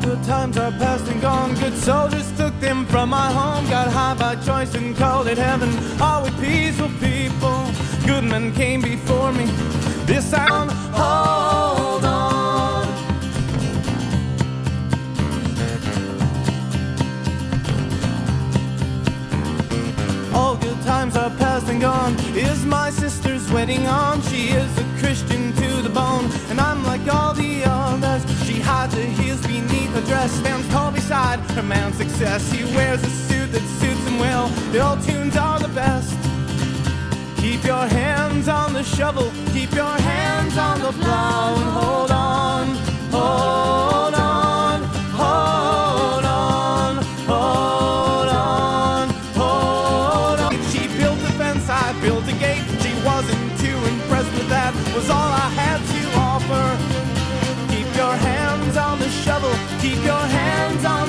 good times are past and gone. Good soldiers took them from my home. Got high by choice and called it heaven. All we peaceful people. Good men came before me. This sound, hold on. All good times are past and gone. Is my sister's wedding on? She is a Christian to the bone, and I'm like all the others. She hides her heels beneath her dress, stands tall beside her man's success. He wears a suit that suits him well. The old tunes are the best. Keep your hands on the shovel, keep your hands on the plow, and hold on, hold on, hold on, hold on, hold on. She built a fence, I built a gate. She wasn't too impressed with that, was all I had to offer. Keep your hands on the shovel, keep your hands on